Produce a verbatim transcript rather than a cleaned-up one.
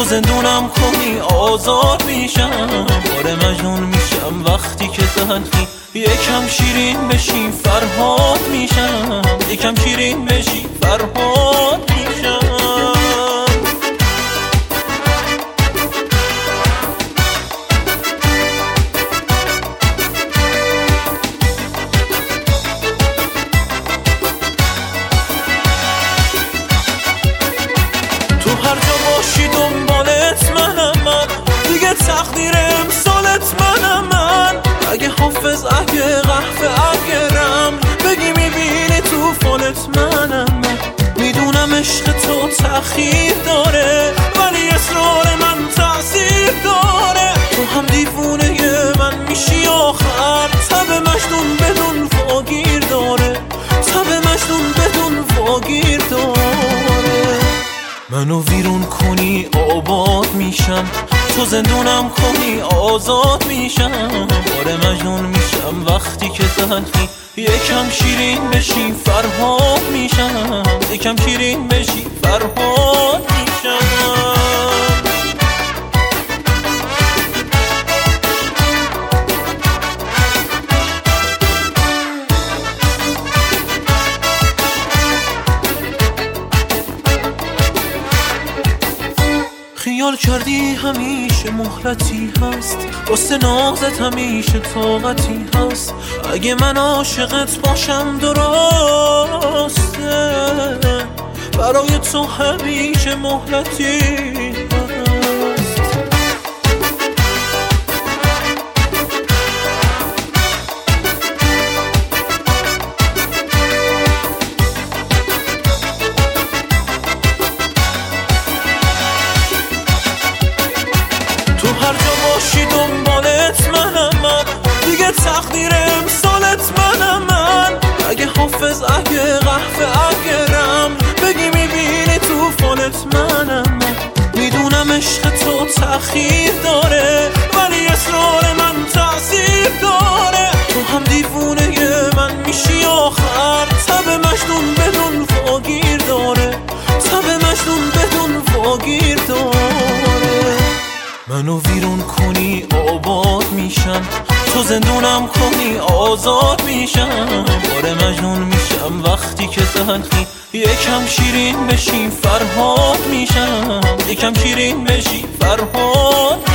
تو زندونم کنی آزاد میشم. باره مجنون میشم وقتی که تلخی یکم شیرین بشی فرهاد میشم. یکم شیرین بشی فرهاد میشم. تو هر جا باشی دنبالت منم من، دیگه تقدیر امسالت منم من. اگه حافظ اگه قهوه اگه رم بگی میبینی تو فالت منم من. میدونم عشق تو تأخیر داره ولی اصرار من تأثیر داره. تو هم دیوونه من میشی آخر. تب مجنون بدون واگیر داره. تب مجنون بدون واگیر داره. منو ویرون کنی آباد میشم. تو زندونم کنی آزاد میشم. باره مجنون میشم وقتی که تلخی یکم شیرین بشی فرهاد میشم. یکم شیرین بشی فرهاد میشم. خیال کردی همیشه مهلتی هست، واسه نازت همیشه طاقتی هست. اگه من عاشقت باشم درسته، برای تو همیشه مهلتی هست. تو هر جا باشی دنبالت منم من، دیگه تقدیر امسالت منم من. اگه حافظ اگه قهوه اگه رم بگی میبینی تو فالت منم من. میدونم عشق تو تأخیر داره ولی اصرار من تأثیر داره. تو هم دیوونه من میشی آخر. تب مجنون بدون واگیر داره. تب مجنون بدون واگیر داره. منو ویرون کنی آباد میشم. تو زندونم کنی آزاد میشم. باره مجنون میشم وقتی که تلخی یکم شیرین بشی فرهاد میشم. یکم شیرین بشی فرهاد